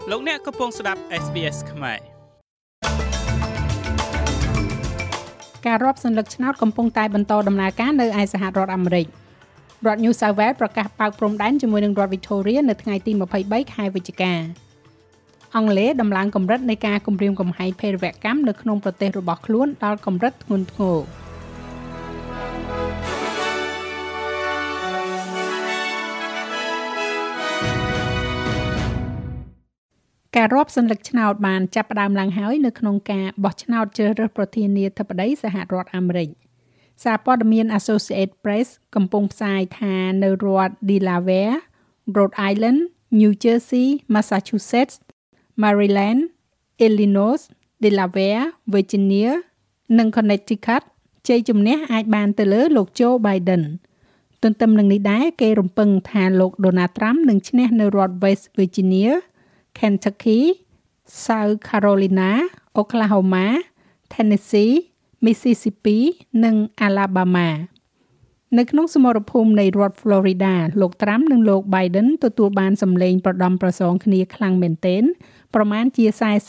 លោកអ្នកកំពុងស្ដាប់ SBS ខ្មែរការរាប់សន្លឹកឆ្នោតកំពុងតែបន្តដំណើរការនៅឯសហរដ្ឋអាមេរិករដ្ឋ New South Wales ប្រកាសបើកព្រំដែនជាមួយនឹងរដ្ឋ Victoria នៅថ្ងៃទី23ខែវិច្ឆិកាអង់គ្លេសដំឡើងកម្រិតនៃការគំរាមកំហែងភេរវកម្មនៅក្នុងប្រទេសរបស់ខ្លួនដល់កម្រិតធ្ងន់ធ្ងរការរាប់សន្លឹកឆ្នោតបានចាប់ផ្ដើមឡើងហើយនៅក្នុងការបោះឆ្នោតជ្រើសរើសប្រធានាធិបតីសហរដ្ឋអាមេរិកសារព័ត៌មាន Associated Press កំពុងផ្សាយថានៅរដ្ឋ Delaware, Rhode Island, New Jersey, Massachusetts, Maryland, Illinois, Delaware, Virginia និង Connecticut ជ័យជំនះអាចបានទៅលើលោក Joe Biden ទន្ទឹមនឹងនេះដែរគេរំពឹងថាលោក Donald Trump នឹងឈ្នះនៅរដ្ឋ West Virginia, Kentucky, South Carolina, Oklahoma, Tennessee, Mississippi និង Alabama នៅក្នុងសមរភូមិនៃរដ្ឋ Florida លោក Trump និងលោក Biden ទទួលបានសម្លេងប្រដំប្រសងគ្នាខ្លាំងមែនទែនប្រមាណជា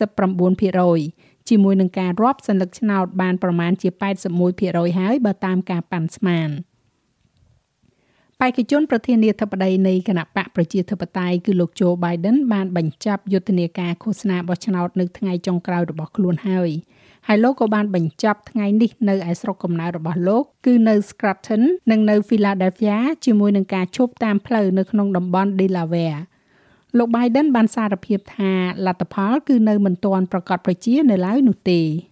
49% ជាមួយនឹងការរាប់សន្លឹកឆ្នោតបានប្រមាណជា 81% ហើយបើតាមការប៉ាន់ស្មានបេក្ខជនប្រធានាធិបតីនៃគណៈបកប្រជាធិបតេយ្យគឺលោក Joe Biden បានបញ្ចប់យុទ្ធនាការឃោសនាបោះឆ្នោតនៅថ្ងៃចុងក្រោយរបស់ខ្លួនហើយលោកក៏បានបញ្ចប់ថ្ងៃនេះនៅឯស្រុកកំណើតរបស់លោកគឺនៅ Scranton និងនៅ Philadelphia ជាមួយនឹងការឈប់តាមផ្លូវនៅក្នុងតំបន់ Delaware លោក Biden បានសារភាពថាលទ្ធផលគឺនៅមិនទាន់ប្រកាសប្រជានៅឡើយនោះទេ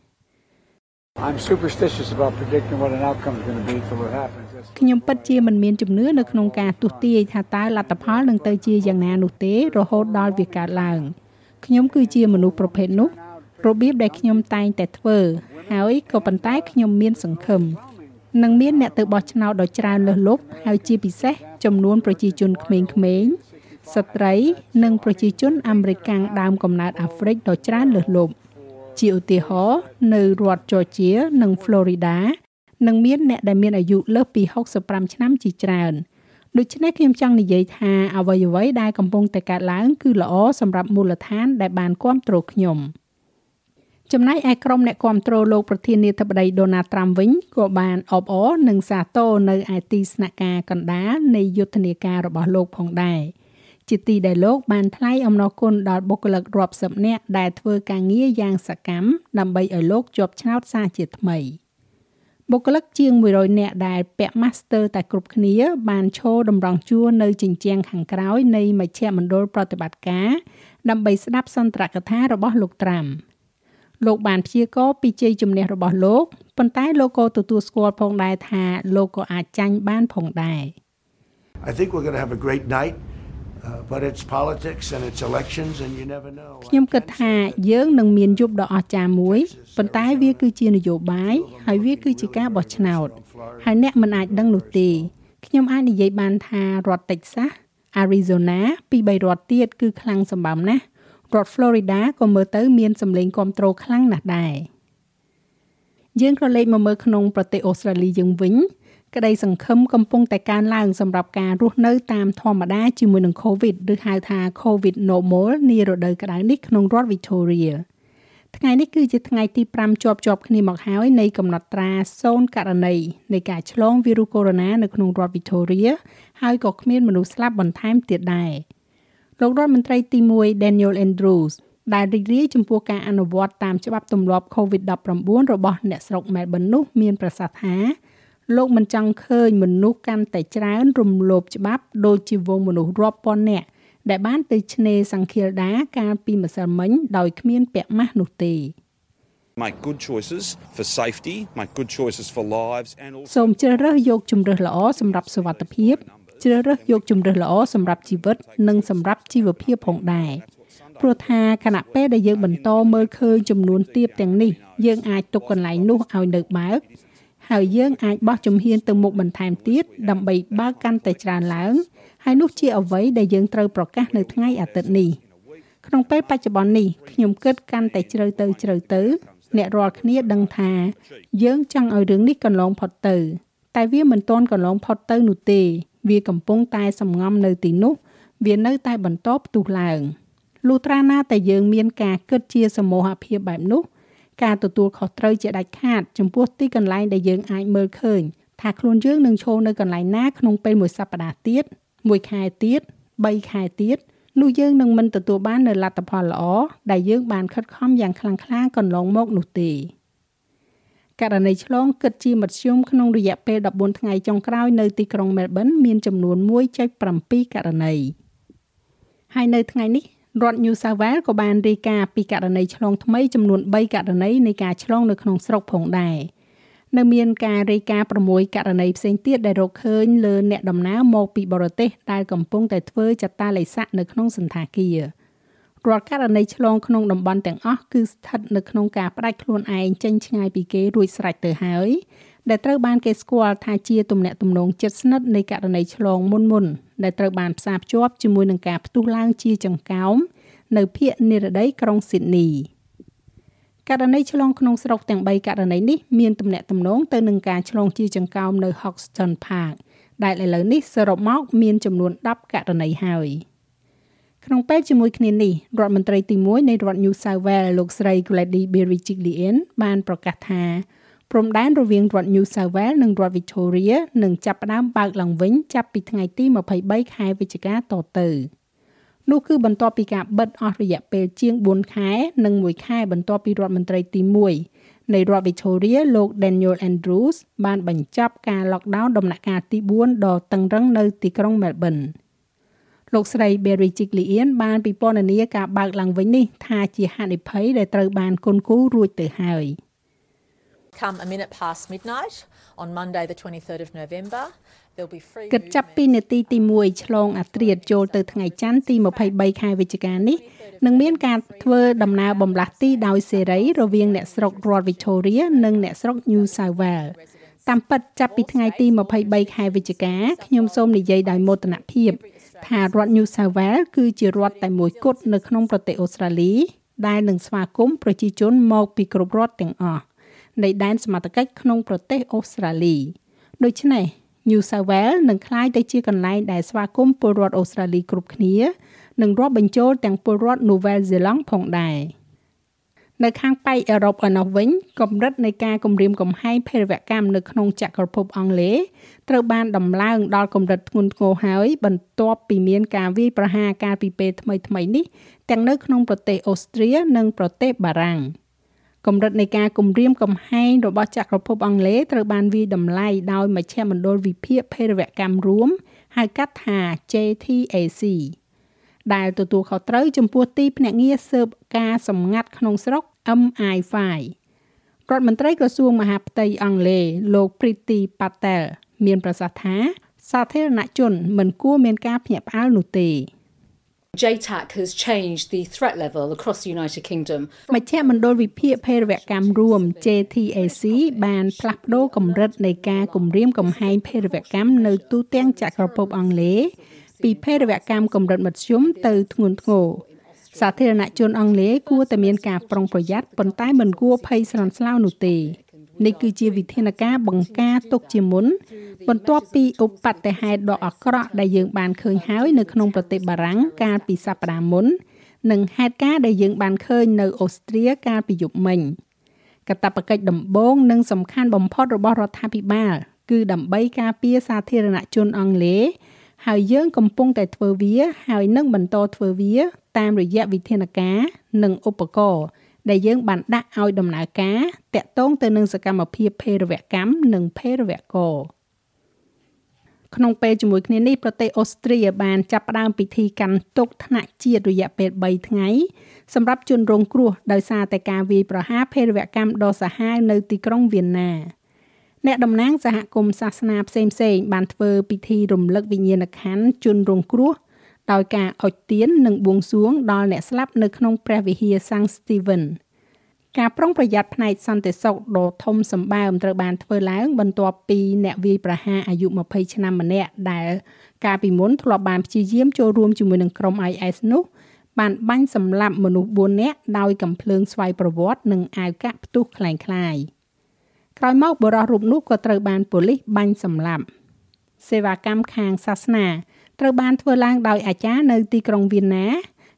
I'm superstitious about predicting what an outcome is going to be till it happens. ខ្ញុំពិតជាមិនមានជំនឿនៅក្នុងការទស្សន៍ទាយថាតើលទ្ធផលនឹងទៅជាយ៉ាងណានោះទេរហូតដល់វាកើតឡើងខ្ញុំគឺជាមនុស្សប្រភេទនោះរបៀបដែលខ្ញុំតែងតែធ្វើហើយក៏ប៉ុន្តែខ្ញុំមានសង្ឃឹមនឹងមានអ្នកទៅបោះឆ្នោតដ៏ច្រើនលើសលប់ហើយជាពិសេសចំនួនប្រជាជនក្មេងៗស្ត្រីនិងប្រជាជនអាមេរិកដើមកំណើតអាហ្វ្រិកដ៏ច្រើនលើសលប់ជាឧទាហរណ៍នៅរដ្ឋ Georgia និង Florida នឹងមានអ្នកដែលមានអាយុលើសពី65ឆ្នាំជាច្រើនដូច្នេះខ្ញុំចង់និយាយថាអ្វីៗដែលកំពុងតែកើតឡើងគឺល្អសម្រាប់មូលដ្ឋានដែលបានគាំទ្រខ្ញុំចំណែកឯក្រុមអ្នកគាំទ្រលោកប្រធានាធិបតី Donald Trump វិញក៏បានអបអរនិងសាទរនៅឯទីស្នាក់ការកណ្ដាលនៃយុទ្ធនាការរបស់លោកផងដែរជាទីដែលលោកបានថ្លែងអំណរគុណដល់បុគ្គលិករាប់សិបនាក់ដែលធ្វើការងារយ៉ាងសកម្មដើម្បីឲ្យលោកជាប់ឆ្នោតសារជាថ្មីបុគ្គលិកជាង100នាក់ដែលពាក់ម៉ាស់ស្ទ័រតែគ្រប់គ្នាបានឈរតម្រង់ជួរនៅជញ្ជាំងខាងក្រោយនៃមជ្ឈមណ្ឌលប្រតិបត្តិការដើម្បីស្ដាប់សន្ទរកថារបស់លោក Trump លោកបានព្យាករណ៍ពីជ័យជំនះរបស់លោកប៉ុន្តែលោកក៏ទទួលស្គាល់ផងដែរថាលោកក៏អាចចាញ់បានផងដែរ I think we're going to have a great night but it's politics and it's elections and you never know ខ្ញុំគិតថាយើងនឹងមានយប់ដ៏អស្ចារ្យមួយប៉ុន្តែវាគឺជានយោបាយហើយវាគឺជាការបោះឆ្នោតហើយអ្នកមិនអាចដឹងនោះទេខ្ញុំអាចនិយាយបានថារដ្ឋ Texas Arizona ពី3រដ្ឋទៀតគឺខ្លាំងសម្បើមណាស់រដ្ឋ Florida ក៏មើលទៅមានសម្លេងគាំទ្រខ្លាំងណាស់ដែរយើងក៏លេខមកមើលក្នុងប្រទេសអូស្ត្រាលីយើងវិញក្តីសង្ឃឹមកំពុងតែកើនឡើងសម្រាប់ការរស់នៅតាមធម្មតាជាមួយនឹង COVID ឬហៅថា COVID normal នារដូវក្តៅនេះក្នុងរដ្ឋ Victoria ថ្ងៃនេះគឺជាថ្ងៃទី5ជាប់គ្នាមកហើយនៃកំណត់ត្រា0ករណីនៃការឆ្លងវីរុសកូវីដ -19 នៅក្នុងរដ្ឋ Victoria ហើយក៏គ្មានមនុស្សស្លាប់បន្ថែមទៀតដែរលោករដ្ឋមន្ត្រីទី1 Daniel Andrews ដែលរីករាយចំពោះការអនុវត្តតាមច្បាប់ទម្លាប់ COVID-19 របស់អ្នកស្រុក Melbourne នោះមានប្រសាសន៍ថាលោកមិនចង់ឃើញមនុស្សកាន់តែច្រើនរំលោភច្បាប់ដូចជាវងមនុស្សរាប់ពាន់នាក់ដែលបានទៅឆ្នេរសង្ឃាលដាកាលពីម្សិលមិញដោយគ្មានពាក់ម៉ាស់នោះទេ Make good choices for safety, make good choices for lives and also សូមជ្រើសរើសយកជម្រើសល្អសម្រាប់សុវត្ថិភាពជ្រើសរើសយកជម្រើសល្អសម្រាប់ជីវិតនិងសម្រាប់ជីវភាពផងដែរព្រោះថាខណៈពេលដែលយើងបន្តមើលឃើញចំនួនទាបទាំងនេះយើងអាចទុកកន្លែងនោះឲ្យនៅបើកហើយយើងអាចបោះជំហានទៅមុខបន្ថែមទៀតដើម្បីបើកកាន់តែច្រើនឡើងហើយនោះជាអ្វីដែលយើងត្រូវប្រកាសនៅថ្ងៃអាទិត្យនេះក្នុងពេលបច្ចុប្បន្ននេះខ្ញុំគិតកាន់តែជ្រៅទៅអ្នករាល់គ្នាដឹងថាយើងចង់ឲ្យរឿងនេះកន្លងផុតទៅតែវាមិនទាន់កន្លងផុតទៅនោះទេវាកំពុងតែសំងំនៅទីនោះវានៅតែបន្តផ្ទុះឡើងលុះត្រាណាតែយើងមានការគិតជាសមូហភាពបែបនោះការទទួលខុសត្រូវជាដាច់ខាតចំពោះទីកន្លែងដែលយើងអាចមើលឃើញថាខ្លួនយើងនឹងឈរនៅកន្លែងណាក្នុងពេលមួយសប្តាហ៍ទៀត1ខែទៀត3ខែទៀតនោះយើងនឹងមិនទទួលបាននូវលទ្ធផលល្អដែលយើងបានខិតខំយ៉ាងខ្លាំងក្លាកន្លងមកនោះទេករណីឆ្លងគិតជាមធ្យមក្នុងរយៈពេល14ថ្ងៃចុងក្រោយនៅទីក្រុង Melbourne មានចំនួន 1.7 ករណីហើយនៅថ្ងៃនេះរដ្ឋ New South Wales ក៏បានរាយការណ៍ពីករណីឆ្លងថ្មីចំនួន3ករណីនៃការឆ្លងនៅក្នុងស្រុកផងដែរនៅមានការរាយការណ៍6ករណីផ្សេងទៀតដែលរកឃើញលើអ្នកដំណើរមកពីបរទេសដែលកំពុងតែធ្វើចតាឡេសាក់នៅក្នុងសន្តាគាររាល់ករណីឆ្លងក្នុងតំបន់ទាំងអស់គឺស្ថិតនៅក្នុងការផ្ដាច់ខ្លួនឯងចេញឆ្ងាយពីគេរួចស្រេចទៅហើយដែលត្រូវបានគេស្គាល់ថាជាទំនាក់ទំនងជិតស្និទ្ធនៃករណីឆ្លងមុនដែលត្រូវបានផ្សារភ្ជាប់ជាមួយនឹងការផ្ទុះឡើងជាចង្កោមនៅភាគនិរតីក្រុងស៊ីដនីករណីឆ្លងក្នុងស្រុកទាំង3ករណីនេះមានទំនាក់ទំនងទៅនឹងការឆ្លងជាចង្កោមនៅ Hoxton Park ដែលឥឡូវនេះសរុបមកមានចំនួន10ករណីហើយក្នុងពេលជាមួយគ្នានេះរដ្ឋមន្ត្រីទី1នៃរដ្ឋ New South Wales លោកស្រី Gladys Berejiklian បានប្រកាសថាព្រំដែនរវាងរដ្ឋ New South Wales និងរដ្ឋ Victoria នឹងចាប់ផ្ដើមបើកឡើងវិញចាប់ពីថ្ងៃទី23ខែវិច្ឆិកាតទៅនោះគឺបន្ទាប់ពីការបិទអស់រយៈពេលជាង4ខែនិង1ខែបន្ទាប់ពីរដ្ឋមន្ត្រីទី1នៃរដ្ឋ Victoria លោក Daniel Andrews បានបញ្ចប់ការ lockdown ដំណាក់កាលទី4ដ៏តឹងរ៉ឹងនៅទីក្រុង Melbourneលោកស្រី Berejiklian បានពិពណ៌នាការបើកឡើងវិញនេះថាជាហានិភ័យដែលត្រូវបានគន់គូររួចទៅហើយ Come a minute past midnight on Monday the 23rd of November there'll be free គិតចាប់ពីនាទីទី1ឆ្លងអាត្រាតចូលទៅថ្ងៃច័ន្ទទី23ខែវិច្ឆិកានេះនឹងមានការធ្វើដំណើរបំលាស់ទីដោយសេរីរវាងអ្នកស្រុករដ្ឋ Victoria និងអ្នកស្រុក New South Wales តាមពិតចាប់ពីថ្ងៃទី23ខែវិច្ឆិកាខ្ញុំសូមនិយាយដោយមោទនភាពថារដ្ឋ New South Wales គឺជារដ្ឋតែមួយគត់នៅក្នុងប្រទេសអូស្ត្រាលីដែលនឹងស្វាគមន៍ប្រជាជនមកពីគ្រប់រដ្ឋទាំងអស់នៃដែនសមត្ថកិច្ចក្នុងប្រទេសអូស្ត្រាលីដូច្នេះ New South Wales នឹងក្លាយទៅជាកន្លែងដែលស្វាគមន៍ពលរដ្ឋអូស្ត្រាលីគ្រប់គ្នានិងរាប់បញ្ចូលទាំងពលរដ្ឋ Nouvelle-Zélande ផងដែរនៅខាងប៉ែកអឺរ៉ុបឯណោះវិញកម្រិតនៃការគំរាមកំហែងភេរវកម្មនៅក្នុងចក្រភពអង់គ្លេសត្រូវបានដំឡើងដល់កម្រិតធ្ងន់ធ្ងរហើយបន្ទាប់ពីមានការវាយប្រហារកាលពីពេលថ្មីៗនេះទាំងនៅក្នុងប្រទេសអូស្ត្រានិងប្រទេសបារាំងកម្រិតនៃការគំរាមកំហែងរបស់ចក្រភពអង់គ្លេសត្រូវបានវាយតម្លៃដោយមជ្ឈមណ្ឌលវិភាគភេរវកម្មរួមហៅកាត់ថា JTAC ដែលទទួលខុសត្រូវចំពោះទីភ្នាក់ងារស៊ើបការសម្ងាត់ក្នុងស្រុក MI5 រដ្ឋមន្ត្រីក្រសួងមហាផ្ទៃអង់គ្លេសលោក Priti Patel មានប្រសាសន៍ថាសាធារណជនមិនគួរមានការភ្ញាក់ផ្អើលនោះទេ JTAC has changed the threat level across the United Kingdom. មជ្ឈមណ្ឌលវិភាគភេរវកម្មរួម JTAC បានផ្លាស់ប្ដូរកម្រិតនៃការគំរាមកំហែងភេរវកម្មនៅទូទាំងចក្រភពអង់គ្លេសពីភេរវកម្មកម្រិតមធ្យមទៅធ្ងន់ធ្ងរសាធារណជនអង់គ្លេសគួរតែមានការប្រុងប្រយ័ត្នប៉ុន្តែមិនគួរភ័យស្លន់ស្លោនោះទេនេះគឺជាវិធានការបង្ការទុកជាមុនបន្ទាប់ពីឧបទ្ទហេតុដ៏អាក្រក់ដែលយើងបានឃើញហើយនៅក្នុងប្រទេសបារាំងកាលពីសប្តាហ៍មុននិងហេតុការណ៍ដែលយើងបានឃើញនៅអូស្ត្រាកាលពីយប់មិញកាតព្វកិច្ចដំបូងនិងសំខាន់បំផុតរបស់រដ្ឋាភិបាលគឺដើម្បីការពារសាធារណជនអង់គ្លេសហើយយើងកំពុងតែធ្វើវាហើយនឹងបន្តធ្វើវាតាមរយៈវិធានការនិងឧបករណ៍ដែលយើងបានដាក់ឲ្យដំណើរការតាក់ទងទៅនឹងសកម្មភាពភេរវកម្មនិងភេរវករក្នុងពេលជាមួយគ្នានេះប្រទេសអូស្ត្រាបានចាប់ផ្ដើមពិធីកាន់ទុក្ខថ្នាក់ជាតិរយៈពេល3ថ្ងៃសម្រាប់ជនរងគ្រោះដោយសារតែការវាយប្រហារភេរវកម្មដ៏សាហាវនៅទីក្រុងវៀនណាអ្នកតំណាងសហគមន៍សាសនាផ្សេងៗបានធ្វើពិធីរំលឹកវិញ្ញាណក្ខន្ធជនរងគ្រោះដោយការអុជទៀននិងបួងសួងដល់អ្នកស្លាប់នៅក្នុងព្រះវិហារសាំងស្ទីវិនការប្រុងប្រយ័ត្នផ្នែកសន្តិសុខដ៏ធំសម្បើមត្រូវបានធ្វើឡើងបន្ទាប់ពីអ្នកវាយប្រហារអាយុ20ឆ្នាំម្នាក់ដែលកាលពីមុនធ្លាប់បានព្យាយាមចូលរួមជាមួយនឹងក្រុម IS នោះបានបាញ់សម្លាប់មនុស្ស4នាក់ដោយកាំភ្លើងស្វ័យប្រវត្តិនិងអាវកាក់ផ្ទុះคล้ายក្រោយមកបុរសរូបនោះក៏ត្រូវបានប៉ូលីសបាញ់សម្លាប់សេវាកម្មខាងសាសនាត្រូវបានធ្វើឡើងដោយអាចារ្យនៅទីក្រុងវៀនណា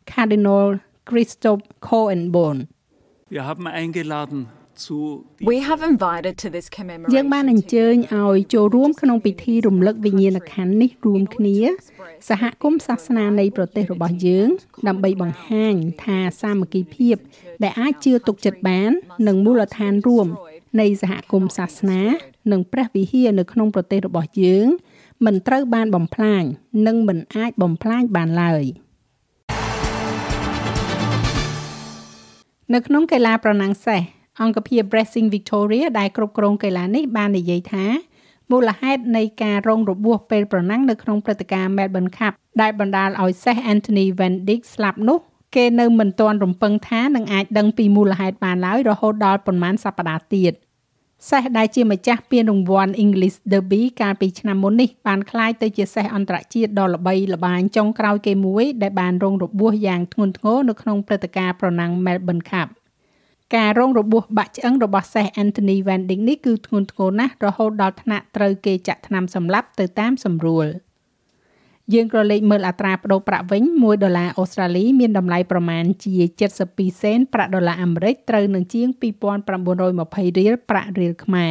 Cardinal Christoph Cohenborn Wir haben eingeladen We have invited to this យើងបានអញ្ជើញឲ្យចូលរួមក្នុងពិធីរំលឹកវិញ្ញាណក្ខន្ធនេះរួមគ្នាសហគមន៍សាសនានៃប្រទេសរបស់យើងដើម្បីបង្ហាញថាសាមគ្គីភាពដែលអាចជឿទុកចិត្តបាននិងមូលដ្ឋានរួមនៃសហគមន៍សាសនានិងព្រះវិហារនៅក្នុងប្រទេសរបស់យើងមិនត្រូវបានបំផ្លាញនិងមិនអាចបំផ្លាញបានឡើយនៅក្នុងកីឡាប្រណាំងសេះអង្គភាព Racing Victoria ដែលគ្រប់គ្រងកីឡានេះបាននិយាយថាមូលហេតុនៃការរងរបួសពេលប្រណាំងនៅក្នុងព្រឹត្តិការណ៍ Melbourne Cup ដែលបណ្ដាលឲ្យសេះ Anthony Van Dyck ស្លាប់នោះគេនៅមិនទាន់រំពឹងថានឹងអាចដឹងពីមូលហេតុបានឡើយរហូតដល់ប៉ុន្មានសប្តាហ៍ទៀតសេះដែលជាម្ចាស់ពានរង្វាន់ English Derby កាលពីឆ្នាំមុននេះបានក្លាយទៅជាសេះអន្តរជាតិដ៏ល្បីល្បាញចុងក្រោយគេមួយដែលបានរងរបួសយ៉ាងធ្ងន់ធ្ងរនៅក្នុងព្រឹត្តិការណ៍ប្រណាំង Melbourne Cupការរងរបួសបាក់ឆ្អឹងរបស់សេះ Anthony Van Dyck នេះគឺធ្ងន់ធ្ងរណាស់រហូតដល់ថ្នាក់ត្រូវគេចាក់ថ្នាំសម្លាប់ទៅតាមសម្រួលយើងក៏លេខមើលអត្រាប្តូរប្រាក់វិញ$1អូស្ត្រាលីមានតម្លៃប្រមាណជា72សេនប្រាក់ដុល្លារអាមេរិកត្រូវនឹងជាង$2,920រៀលប្រាក់រៀលខ្មែរ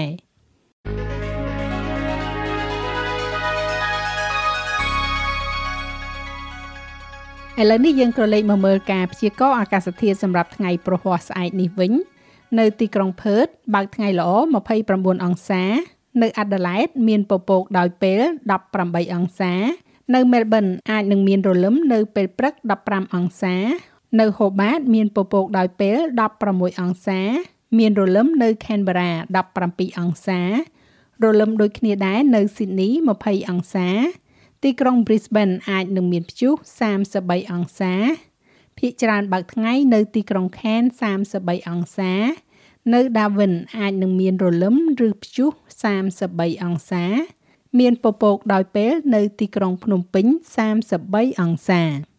ឥឡូវនេះយើងក៏លេខមកមើលការព្យាករណ៍អាកាសធាតុសម្រាប់ថ្ងៃព្រហស្បតិ៍ស្អែកនេះវិញនៅទីក្រុងផឺតបើកថ្ងៃល្អ29អង្សានៅអាដាលេដមានពពកដោយពេល18អង្សានៅមែលប៊នអាចនឹងមានរលឹមនៅពេលព្រឹក15អង្សានៅហូបាតមានពពកដោយពេល16អង្សាមានរលឹមនៅខេនប៊េរ៉ា17អង្សារលឹមដូចគ្នាដែរនៅស៊ីដនី20អង្សាទីក្រុង Brisbane អាចនឹងមានព្យុះ33អង្សាភាគច្រើនបើកថ្ងៃនៅទីក្រុង Cairns 33អង្សានៅ Darwin អាចនឹងមានរលឹមឬព្យុះ33អង្សាមានពពកដោយពេលនៅទីក្រុងភ្នំពេញ33អង្សា